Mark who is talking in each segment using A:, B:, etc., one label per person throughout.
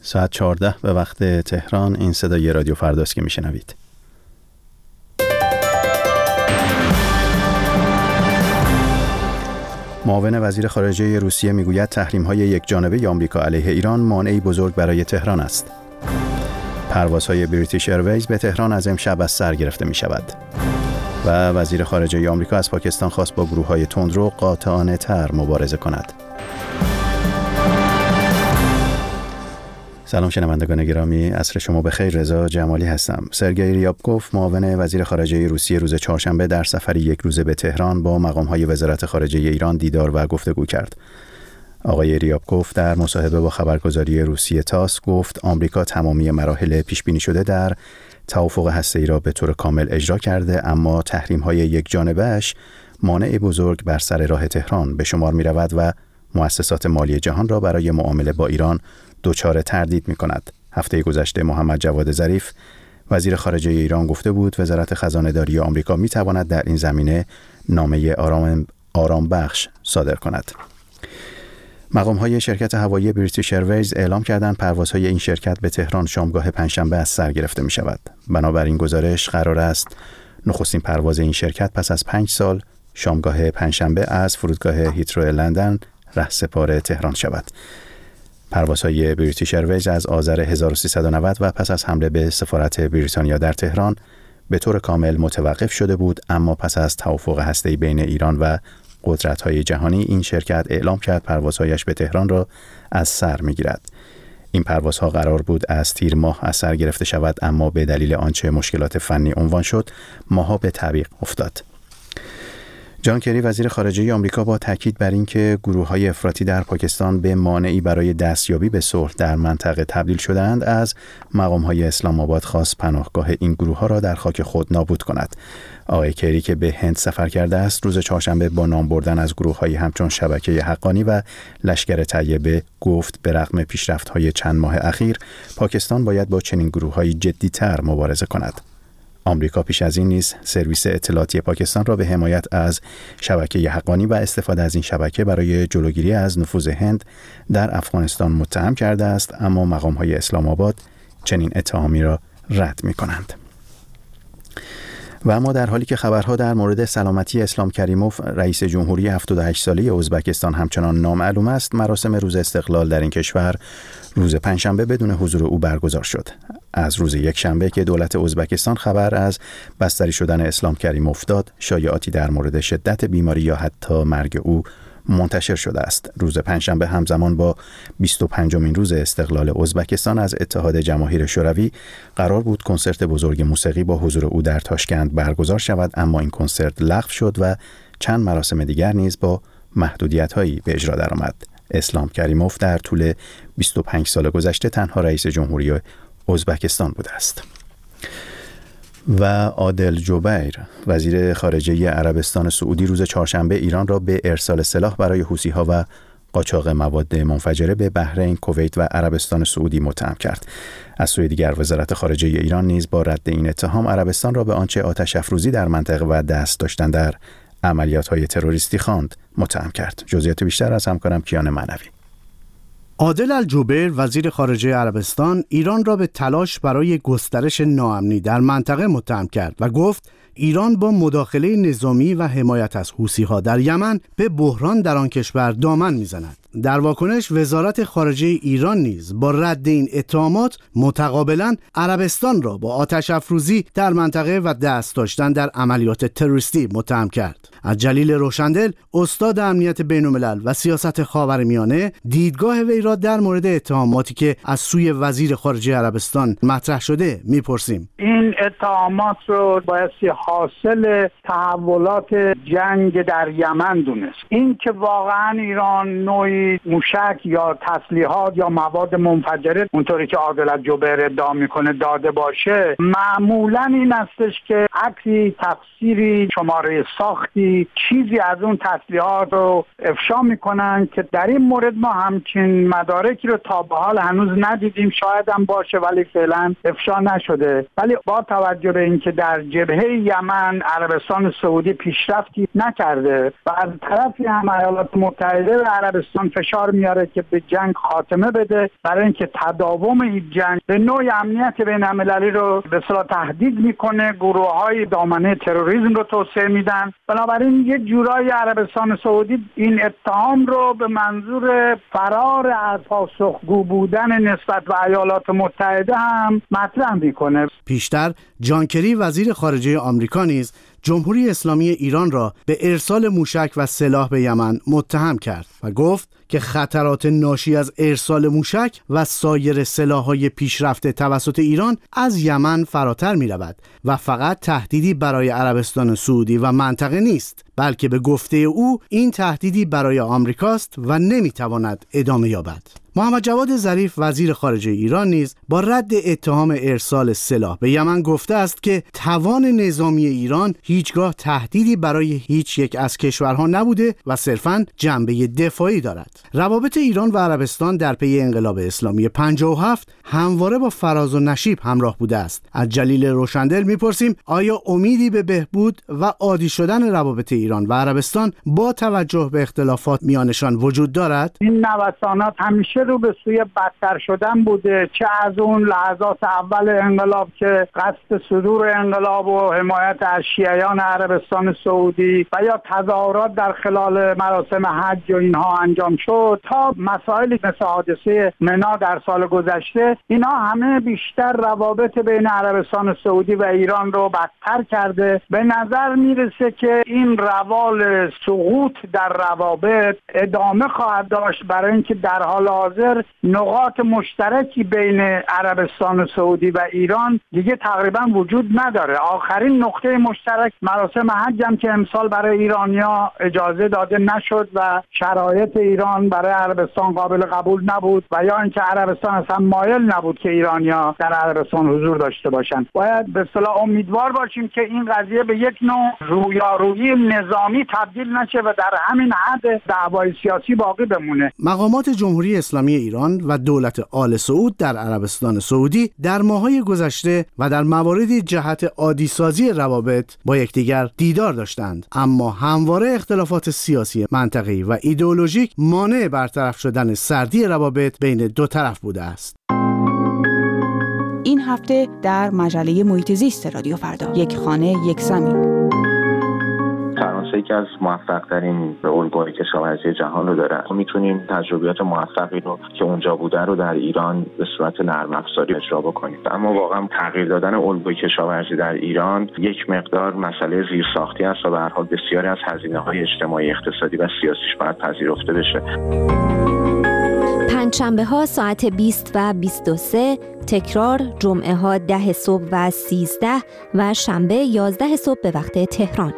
A: ساعت 14 به وقت تهران. این صدای رادیو فرداست که میشنوید. معاون وزیر خارجه روسیه میگوید تحریم‌های یکجانبه آمریکا علیه ایران مانعی بزرگ برای تهران است. پروازهای بریتیش ایرویز به تهران از امشب از سر گرفته می‌شود. و وزیر خارجه آمریکا از پاکستان خواست با گروه‌های تندرو قاطعانه‌تر مبارزه کند. سلام شنوندگان گرامی، عصر شما بخیر. رضا جمالی هستم. سرگئی ریابکوف معاون وزیر خارجه روسیه روز چهارشنبه در سفری یک روزه به تهران با مقام‌های وزارت خارجه ایران دیدار و گفتگو کرد. آقای ریابکوف در مصاحبه با خبرگزاری روسیه تاس گفت آمریکا تمامی مراحل پیش بینی شده در توافق هسته‌ای را به طور کامل اجرا کرده، اما تحریم‌های یکجانبه‌اش مانع بزرگ بر سر راه تهران به شمار می‌رود و مؤسسات مالی جهان را برای معامله با ایران دچار تردید می‌کند. هفته گذشته محمد جواد ظریف وزیر خارجه ایران گفته بود وزارت خزانه‌داری آمریکا می‌تواند در این زمینه نامه آرام بخش صادر کند. مقام‌های شرکت هوایی بریتیش ایرویز اعلام کردند پروازهای این شرکت به تهران شامگاه پنجشنبه از سر گرفته می‌شود. بنابراین گزارش قرار است نخستین پرواز این شرکت پس از 5 سال شامگاه پنجشنبه از فرودگاه هیترو لندن رهسپار تهران شود. پروازهای بریتیش ایرویز از آذر 1390 و پس از حمله به سفارت بریتانیا در تهران به طور کامل متوقف شده بود، اما پس از توافق هسته‌ای بین ایران و قدرت‌های جهانی این شرکت اعلام کرد پروازهایش به تهران را از سر می‌گیرد. این پروازها قرار بود از تیر ماه از سر گرفته شود، اما به دلیل آنچه مشکلات فنی عنوان شد ماها به تعویق افتاد. جان کری وزیر خارجه آمریکا با تاکید بر اینکه گروه‌های افراطی در پاکستان به مانعی برای دستیابی به صلح در منطقه تبدیل شده‌اند، از مقام‌های اسلام آباد خواست پناهگاه این گروه‌ها را در خاک خود نابود کند. آقای کری که به هند سفر کرده است، روز چهارشنبه با نام بردن از گروه‌های همچون شبکه حقانی و لشکر طیبه گفت به رغم پیشرفت‌های چند ماه اخیر، پاکستان باید با چنین گروه‌هایی جدی‌تر مبارزه کند. آمریکا پیش از این نیز سرویس اطلاعاتی پاکستان را به حمایت از شبکه حقانی و استفاده از این شبکه برای جلوگیری از نفوذ هند در افغانستان متهم کرده است، اما مقام‌های اسلام آباد چنین اتهامی را رد می‌کنند. و اما در حالی که خبرها در مورد سلامتی اسلام کریموف رئیس جمهوری 78 ساله ازبکستان همچنان نامعلوم است، مراسم روز استقلال در این کشور روز پنجشنبه بدون حضور او برگزار شد. از روز یکشنبه که دولت ازبکستان خبر از بستری شدن اسلام کریموف داد، شایعاتی در مورد شدت بیماری یا حتی مرگ او منتشر شده است. روز پنجشنبه همزمان با 25مین روز استقلال ازبکستان از اتحاد جماهیر شوروی قرار بود کنسرت بزرگ موسیقی با حضور او در تاشکند برگزار شود، اما این کنسرت لغو شد و چند مراسم دیگر نیز با محدودیت‌هایی به اجرا درآمد. اسلام کریموف در طول 25 سال گذشته تنها رئیس جمهوری ازبکستان بوده است. و عادل جبیر وزیر خارجه عربستان سعودی روز چهارشنبه ایران را به ارسال سلاح برای حوثی‌ها و قاچاق مواد منفجره به بحرین، کویت و عربستان سعودی متهم کرد. از سوی دیگر وزارت خارجه ایران نیز با رد این اتهام عربستان را به آنچه آتش افروزی در منطقه و دست داشتن در عملیات‌های تروریستی خواند متهم کرد. جزئیات بیشتر از همکارم کیان معنوی.
B: عادل الجبیر وزیر خارجه عربستان ایران را به تلاش برای گسترش ناامنی در منطقه متهم کرد و گفت ایران با مداخله نظامی و حمایت از حوثی‌ها در یمن به بحران در آن کشور دامن می‌زند. در واکنش وزارت خارجه ایران نیز با رد این اتهامات متقابلاً عربستان را با آتش افروزی در منطقه و دست داشتن در عملیات تروریستی متهم کرد. از جلیل روشندل استاد امنیت بین‌الملل و سیاست خاورمیانه دیدگاه وی را در مورد اتهاماتی که از سوی وزیر خارجه عربستان مطرح شده میپرسیم.
C: این اتهامات رو بایستی حاصل تحولات جنگ در یمن دونست. این که واقعا ایران نوعی موشک یا تسلیحات یا مواد منفجره اونطوری که عادل الجبیر ادعا میکنه داده باشه، معمولا این استش که عکسی، تفسیری، شماره ساختی، چیزی از اون تسلیحات رو افشا میکنن که در این مورد ما همچین مدارکی رو تا به حال هنوز ندیدیم. شاید هم باشه ولی فعلا افشا نشده. ولی با توجه به اینکه در جبهه یمن عربستان سعودی پیشرفتی نکرده و از طرفی هم ایالات متحده و عربستان فشار میاره که به جنگ خاتمه بده، برای اینکه تداوم این جنگ به نوع امنیت بین‌المللی رو به اصطلاح تهدید میکنه. گروه‌های دامنه تروریسم رو توسعه میدن. بنابراین یه جورایی عربستان سعودی این اتهام رو به منظور فرار از پاسخگو بودن نسبت به ایالات متحده هم مطرح میکنه.
B: پیشتر جان کری وزیر خارجه آمریکا نیز جمهوری اسلامی ایران را به ارسال موشک و سلاح به یمن متهم کرد و گفت که خطرات ناشی از ارسال موشک و سایر سلاح‌های پیشرفته توسط ایران از یمن فراتر می‌رود و فقط تهدیدی برای عربستان سعودی و منطقه نیست، بلکه به گفته او این تهدیدی برای آمریکاست و نمی‌تواند ادامه یابد. محمد جواد ظریف وزیر خارجه ایران نیز با رد اتهام ارسال سلاح به یمن گفته است که توان نظامی ایران هیچگاه تهدیدی برای هیچ یک از کشورها نبوده و صرفاً جنبه دفاعی دارد. روابط ایران و عربستان در پی انقلاب اسلامی 57 همواره با فراز و نشیب همراه بوده است. از جلیل روشندل میپرسیم آیا امیدی به بهبود و عادی شدن روابط ایران و عربستان با توجه به اختلافات میانشان وجود دارد؟
C: این نوسانات همیشه رو به سوی بدتر شدن بوده، چه از اون لحظات اول انقلاب که قصد صدور انقلاب و حمایت از شیعیان عربستان سعودی و یا تظاهرات در خلال مراسم حج و اینها انجام شد، تا مسائلی مثل حادثه منا در سال گذشته، اینا همه بیشتر روابط بین عربستان سعودی و ایران رو بدتر کرده. به نظر میرسه که این روال سقوط در روابط ادامه خواهد داشت، برای اینکه در حال حاضر نقاط مشترکی بین عربستان سعودی و ایران دیگه تقریبا وجود نداره. آخرین نقطه مشترک مراسم حج هم که امسال برای ایرانیا اجازه داده نشد و شرایط ایران برای عربستان قابل قبول نبود و یا اینکه عربستان اصلا مایل نبود که ایرانیا در عربستان حضور داشته باشند. باید به اصطلاح امیدوار باشیم که این قضیه به یک نوع رویارویی نظامی تبدیل نشه و در همین حد دعوای سیاسی باقی بمونه.
B: مقامات جمهوری اسلامی ایران و دولت آل سعود در عربستان سعودی در ماه‌های گذشته و در مواردی جهت عادی‌سازی روابط با یکدیگر دیدار داشتند، اما همواره اختلافات سیاسی منطقه‌ای و ایدئولوژیک مانع برطرف شدن سردی روابط بین دو طرف بوده است.
D: این هفته در مجله محیط زیست رادیو فردا، یک خانه یک زمین.
E: فرانسه یکی از موفق‌ترین الگوهای کشاورزی جهان رو داره. ما میتونیم تجربیات موفقی رو که اونجا بوده رو در ایران به صورت نرم افزاری اجرا بکنیم. اما واقعا تغییر دادن الگوی کشاورزی در ایران یک مقدار مسئله زیرساختی است و به هر حال بسیاری از هزینه‌های اجتماعی، اقتصادی و سیاسیش باید پذیرفته بشه.
F: پنجشنبه‌ها ساعت 20 و 23، تکرار جمعه‌ها 10 صبح و 13 و شنبه 11 صبح به وقت تهران.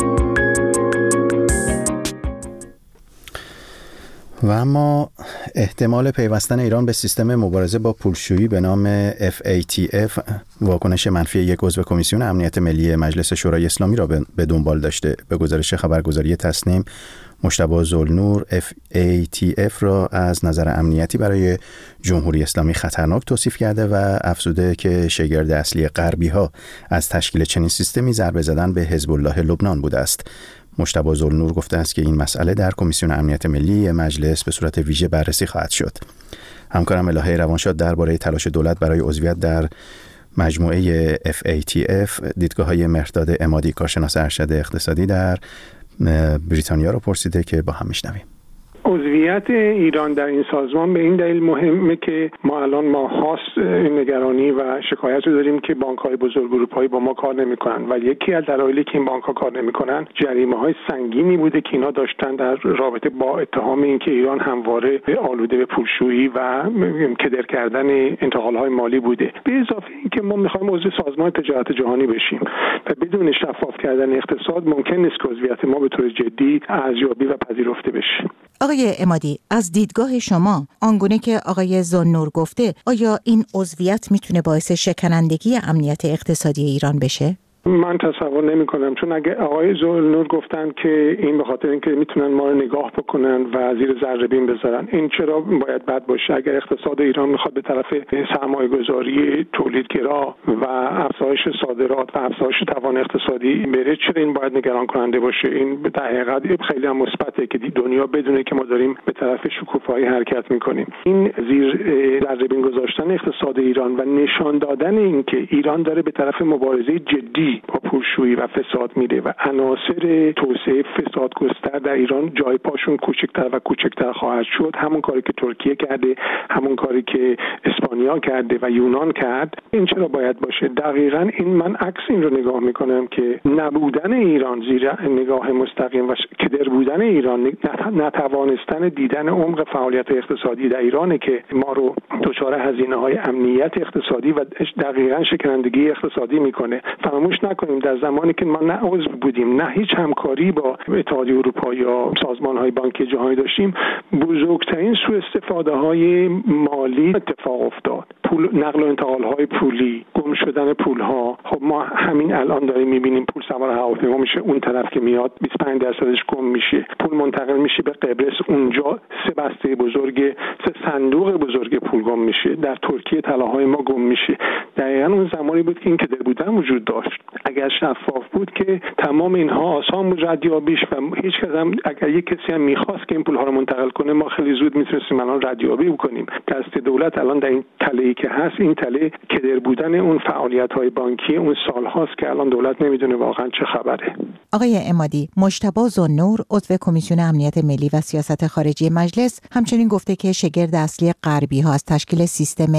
A: و اما احتمال پیوستن ایران به سیستم مبارزه با پولشویی به نام FATF، واکنش منفی یک عضو کمیسیون امنیت ملی مجلس شورای اسلامی را به دنبال داشته. به گزارش خبرگزاری تسنیم، مجتبی ذوالنور FATF را از نظر امنیتی برای جمهوری اسلامی خطرناک توصیف کرده و افزوده که شگرد اصلی غربی‌ها از تشکیل چنین سیستمی ضربه زدن به حزب الله لبنان بوده است. مجتبی ذوالنور گفته است که این مسئله در کمیسیون امنیت ملی مجلس به صورت ویژه بررسی خواهد شد. همکارم الهه روانشاد درباره تلاش دولت برای عضویت در مجموعه FATF دیدگاه‌های مهرداد عمادی، کارشناس ارشد اقتصادی در بریتانیا رو پرسیده که با هم میشنویم.
G: عضویت ایران در این سازمان به این دلیل مهمه که ما الان ماهاست نگرانی و شکایت رو داریم که بانک‌های بزرگ اروپایی با ما کار نمی‌کنن و یکی از دلایلی که این بانک‌ها کار نمی‌کنن جریمه‌های سنگینی بوده که اینا داشتن در رابطه با اتهام اینکه ایران همواره آلوده به پولشویی و کدر کردن انتقال‌های مالی بوده. به اضافه اینکه ما می‌خوایم عضو سازمان تجارت جهانی بشیم و بدون شفاف کردن اقتصاد ممکن نیست که عضویت ما به طور جدی ارزیابی و پذیرفته بشه.
H: آقای عمادی، از دیدگاه شما آنگونه که آقای ذوالنور گفته، آیا این عضویت میتونه باعث شکنندگی امنیت اقتصادی ایران بشه؟
G: من تصور نمی کنم، چون اگه آقای ذوالنور گفتن که این به خاطر اینکه میتونن ما رو نگاه بکنن و زیر ذره بین بذارن، این چرا باید بد باشه؟ اگر اقتصاد ایران میخواد به طرف سرمایه‌گذاری تولیدگرا و افزایش صادرات و افزایش توان اقتصادی بره، چرا این باید نگران کننده باشه؟ این در حقیقت خیلی هم مثبته که دنیا بدونه که ما داریم به طرف شکوفایی حرکت میکنیم. این زیر ذره بین گذاشتن اقتصاد ایران و نشان دادن اینکه ایران داره به طرف مبارزه جدی با پولشویی و فساد میره و عناصر توسعه فسادگستر در ایران جای پاشون کوچکتر و کوچکتر خواهد شد. همون کاری که ترکیه کرده، همون کاری که اسپانیا کرده و یونان کرد، این چرا باید باشه؟ دقیقاً این من عکس این رو نگاه میکنم که نبودن ایران زیر نگاه مستقیم و کدر بودن ایران، نتوانستن دیدن عمق فعالیت اقتصادی در ایرانه که ما رو دچار هزینه‌های امنیت اقتصادی و دقیقاً شکنندگی اقتصادی میکنه. فراموش نکنیم در زمانی که ما نه عضو بودیم، نه هیچ همکاری با اتحادیه اروپا یا سازمان‌های بانکی جهانی داشتیم، بزرگترین سوء استفاده‌های مالی اتفاق افتاد. نقل و انتقال‌های پولی، گم شدن پول‌ها. خب ما همین الان داریم می‌بینیم پول سوار هواپیما میشه، اون طرف که میاد 25% گم میشه، پول منتقل میشه به قبرس، اونجا 3 صندوق بزرگ پول گم میشه. در ترکیه طلاهای ما گم میشه. دقیقاً اون زمانی بود که این کدر بودن وجود داشت. اگر شفاف بود که تمام اینها آسان بود ردیابیش و هیچ کس هم اگر یک کسی هم می‌خواست که این پول‌ها رو منتقل کنه، ما خیلی زود میتونستیم الان ردیابی بکنیم. دست دولت الان در این تله‌ای که هست، این تله کدر بودن اون فعالیت‌های بانکی اون سال‌هاست که الان دولت نمیدونه واقعا چه خبره.
H: آقای عمادی، مجتبی ذوالنور عضو کمیسیون امنیت ملی و سیاست خارجی مجلس همچنین گفته که شگرد اصلی غربی‌ها از تشکیل سیستم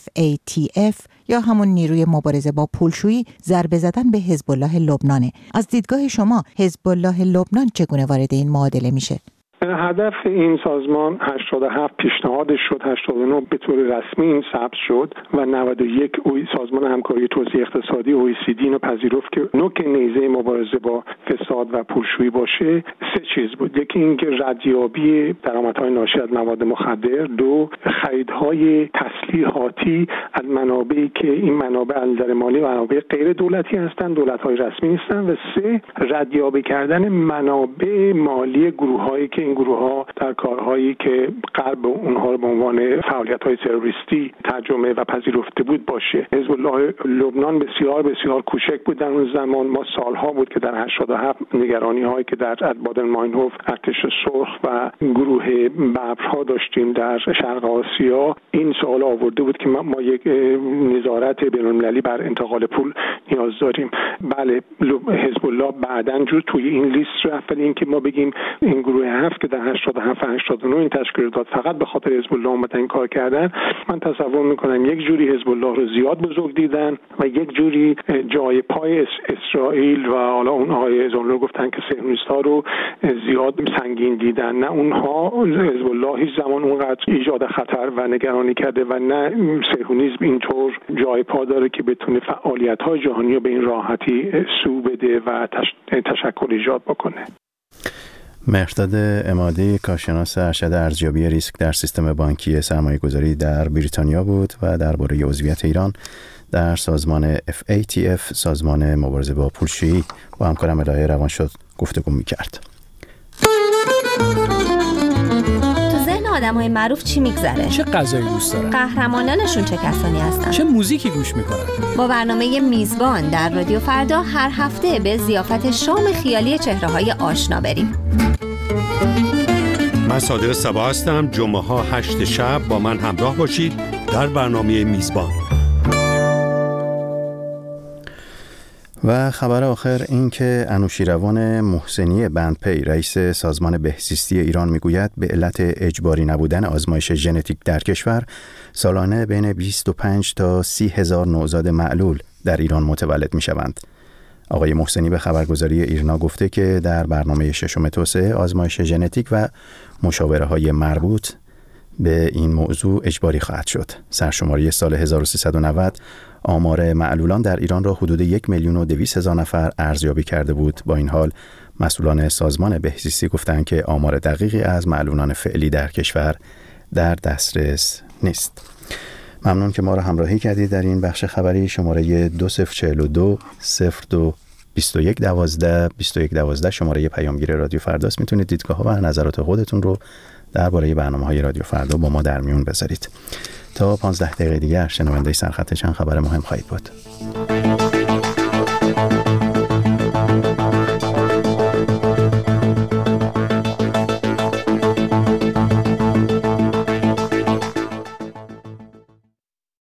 H: FATF یا همون نیروی مبارزه با پولشویی ضربه زدن به حزب الله لبنانه. از دیدگاه شما حزب الله لبنان چگونه وارد این معادله میشه؟
G: هدف این سازمان 87 پیشنهادش شد، 89 به طور رسمی این ثبت شد و 91 سازمان همکاری توسعه اقتصادی OECD اینو پذیرفت که نوک نیزه مبارزه با فساد و پولشویی باشه. 3 چیز بود. یکی اینکه ردیابی درآمدهای ناشی از مواد مخدر، 2 خریدهای تسلیحاتی از منابعی که این منابع از نظر مالی و منابع غیر دولتی هستند، دولت‌های رسمی نیستند، و 3 ردیابی کردن منابع مالی گروه‌هایی که این گروه‌ها در کارهایی که غرب اونها رو به عنوان فعالیت‌های تروریستی ترجمه و پذیرفته بود باشه. حزب الله لبنان بسیار بسیار کوچک بود در اون زمان. ما سالها بود که در 87 نگرانی‌هایی که در بادن ماینهوف، ارتش سرخ و گروه ببرها داشتیم در شرق آسیا، این سوال آورده بود که ما یک نظارت بین‌المللی بر انتقال پول نیاز داریم. بله، حزب الله بعداً جور توی این لیست رفت، ولی اینکه ما بگیم این گروه هفت که در 87 و 89 این تشکیل داد فقط به خاطر حزب الله اومدن این کار کردن، من تصور میکنم یک جوری حزب الله رو زیاد بزرگ دیدن و یک جوری جای پای اسرائیل و حالا اون آقای ذوالنور گفتن که صهیونیست‌ها رو زیاد سنگین دیدن. نه اونها حزب الله هیچ زمان اونقدر ایجاد خطر و نگرانی کرده و نه صهیونیسم اینطور جای پا داره که بتونه فعالیت‌های جهانی رو به این راحتی سو بده و تشکل ایجاد بکنه.
A: مهرداد عمادی، کارشناس ارشد ارزیابی ریسک در سیستم بانکی سرمایه‌گذاری در بریتانیا بود و درباره عضویت ایران در سازمان FATF، سازمان مبارزه با پولشویی، با همکارم الهه روانشد گفتگو می‌کرد.
F: تو ذهن آدم‌های معروف چی میگذره؟
I: چه غذایی دوست دارن؟
F: قهرمانانشون چه کسانی هستن؟
I: چه موزیکی گوش میکنن؟
F: با برنامه میزبان در رادیو فردا هر هفته به ضیافت شام خیالی چهره‌های آشنا بریم.
J: من صادق صبا هستم. جمعه ها 8 شب با من همراه باشید در برنامه میزبان.
A: و خبر آخر این که انوشیروان محسنی بندپی، رئیس سازمان بهزیستی ایران، میگوید به علت اجباری نبودن آزمایش ژنتیک در کشور سالانه بین 25 تا 30 هزار نوزاد معلول در ایران متولد میشوند. آقای محسنی به خبرگزاری ایرنا گفته که در برنامه 6 توسعه آزمایش ژنتیک و مشاوره‌های مربوط به این موضوع اجباری خواهد شد. سرشماری سال 1390 آمار معلولان در ایران را حدود 1,200,000 نفر ارزیابی کرده بود. با این حال مسئولان سازمان بهزیستی گفتند که آمار دقیقی از معلولان فعلی در کشور در دسترس نیست. ممنون که ما را همراهی کردید در این بخش خبری. شماره 2042 02 21 12 21 12 شماره پیامگیر رادیو فرداست. میتونید دیدگاه ها و نظرات خودتون رو درباره برنامه‌های رادیو فردا با ما در میون بذارید. تا 15 دقیقه دیگر شنونده سرخط چند خبر مهم خواهید بود.